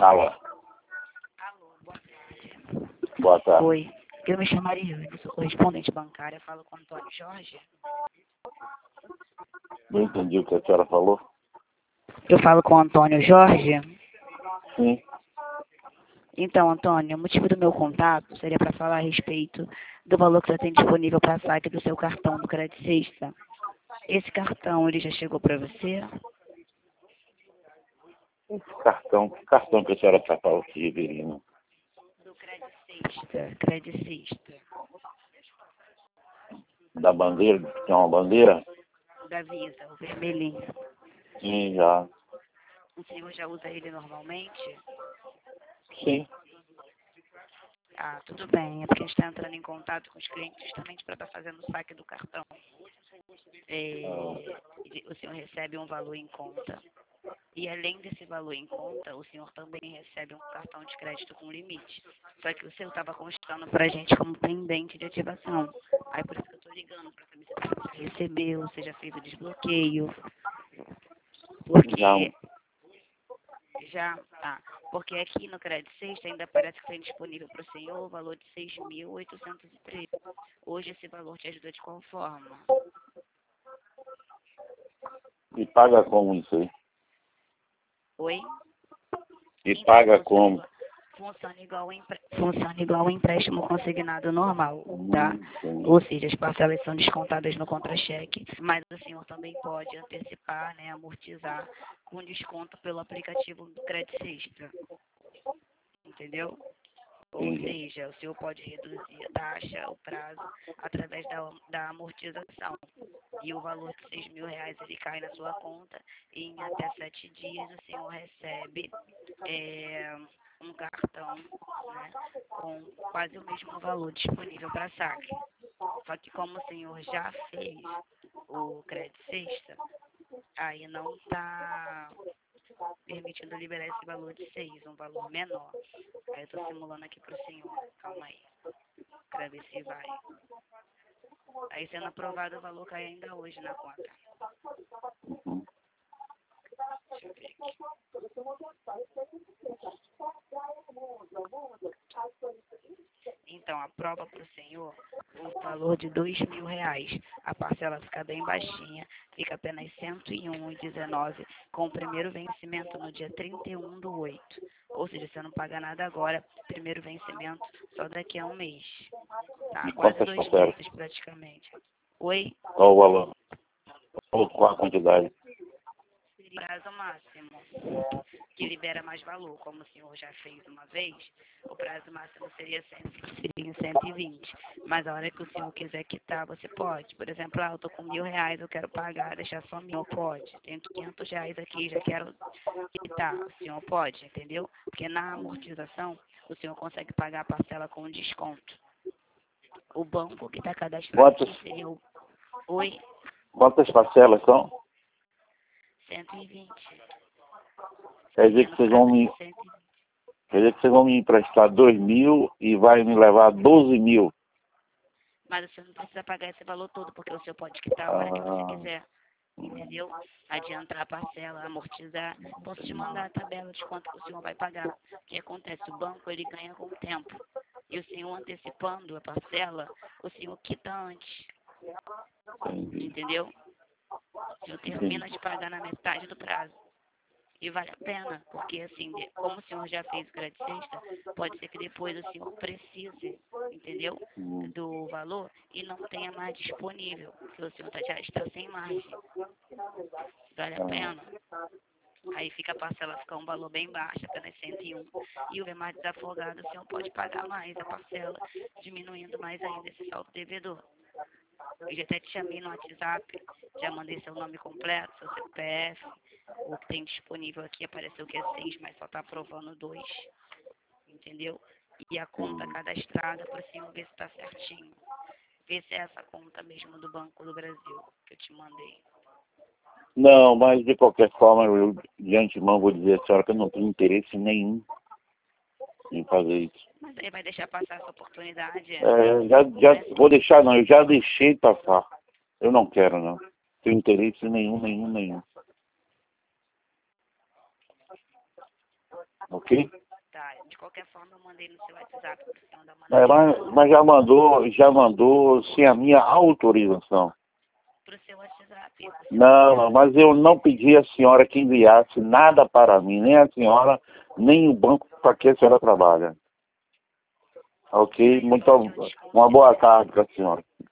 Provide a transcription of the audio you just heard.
Alô, Alô, boa tarde. boa tarde. Oi, eu me chamo Ariane, sou correspondente bancária, falo com o Antônio Jorge. Não entendi o que a senhora falou. Eu falo com o Antônio Jorge. Sim. Então, Antônio, o motivo do meu contato seria para falar a respeito do valor que você tem disponível para saque do seu cartão do Crédito Sexta. Esse cartão, ele já chegou para você? Que cartão que a senhora está falando aqui, Riverino? Do Crédito Sexta. Crédito Sexta. Da bandeira, que tem uma bandeira? Da Visa, o vermelhinho. Sim, já. O senhor já usa ele normalmente? Sim. Ah, tudo bem. É porque a gente está entrando em contato com os clientes justamente para estar fazendo o saque do cartão. O senhor recebe um valor em conta. E além desse valor em conta, o senhor também recebe um cartão de crédito com limite. Só que o seu estava constando para a gente como pendente de ativação. Aí por isso que eu estou ligando para saber se você já recebeu, se já fez o desbloqueio. Porque porque aqui no Crédito Sexta ainda parece que tem disponível para o senhor o valor de 6.813. Hoje esse valor te ajuda de qual forma? E paga como isso aí? Oi? E Então, paga como? Funciona igual o empréstimo consignado normal, tá? Sim. Ou seja, as parcelas são descontadas no contra-cheque, mas o senhor também pode antecipar, né, amortizar com desconto pelo aplicativo do Crédito Sexta. Entendeu? Ou seja, o senhor pode reduzir a taxa, o prazo, através da amortização. E o valor de R$ 6.000 ele cai na sua conta e em até 7 dias o senhor recebe um cartão, né, com quase o mesmo valor disponível para saque. Só que como o senhor já fez o Crédito Sexta, aí não está permitindo liberar esse valor de 6, um valor menor. Aí eu estou simulando aqui para o senhor. Calma aí. Para ver se vai. Aí sendo aprovado o valor cai ainda hoje na conta. Deixa eu ver aqui. Então, aprova para o senhor o valor de R$ 2.000. A parcela fica bem baixinha, fica apenas R$ 101,19, com o primeiro vencimento no dia 31/8. Ou seja, você não paga nada agora, primeiro vencimento só daqui a um mês. Tá? E Quase quantas 2 parcelas? meses praticamente. Oi? Qual o valor? Qual a quantidade? Prazo máximo, que libera mais valor, como o senhor já fez uma vez, o prazo máximo seria 120. Mas a hora que o senhor quiser quitar, você pode. Por exemplo, eu estou com R$ 1.000, eu quero pagar, deixar só 1.000, pode. Tenho R$ 500 aqui, já quero quitar, o senhor pode, entendeu? Porque na amortização, o senhor consegue pagar a parcela com desconto. O banco que está cadastrado seria o... Oi? Quantas parcelas são? 120. Quer dizer que vocês vão me emprestar 2.000 e vai me levar 12.000. Mas o senhor não precisa pagar esse valor todo, porque o senhor pode quitar a hora que você quiser. Entendeu? Adiantar a parcela, amortizar. Posso te mandar a tabela de quanto o senhor vai pagar. O que acontece? O banco ele ganha com o tempo. E o senhor antecipando a parcela, o senhor quita antes. Entendeu? O senhor termina de pagar na metade do prazo. E vale a pena, porque assim, como o senhor já fez o Crédito Sexta, pode ser que depois o senhor precise, entendeu, do valor e não tenha mais disponível, porque o senhor já está sem margem. Vale a pena. Aí fica a parcela, fica um valor bem baixo, apenas 101. E o mais desafogado, o senhor pode pagar mais a parcela, diminuindo mais ainda esse saldo devedor. Eu já até te chamei no WhatsApp, já mandei seu nome completo, seu CPF, o que tem disponível aqui apareceu que é 6, mas só está aprovando 2, entendeu? E a conta cadastrada para o senhor ver se está certinho. Ver se é essa conta mesmo do Banco do Brasil que eu te mandei. Não, mas de qualquer forma, eu de antemão vou dizer à senhora que eu não tenho interesse nenhum em fazer isso. Mas aí vai deixar passar essa oportunidade? Vou deixar não, eu já deixei passar. Eu não quero não. Tenho interesse nenhum. ok? Tá, de qualquer forma eu mandei no seu WhatsApp para o senhor dar uma Mas já mandou sem a minha autorização. para o seu WhatsApp. Não, mas eu não pedi à senhora que enviasse nada para mim, nem a senhora, nem o banco para que a senhora trabalha. Ok? Uma boa tarde para a senhora.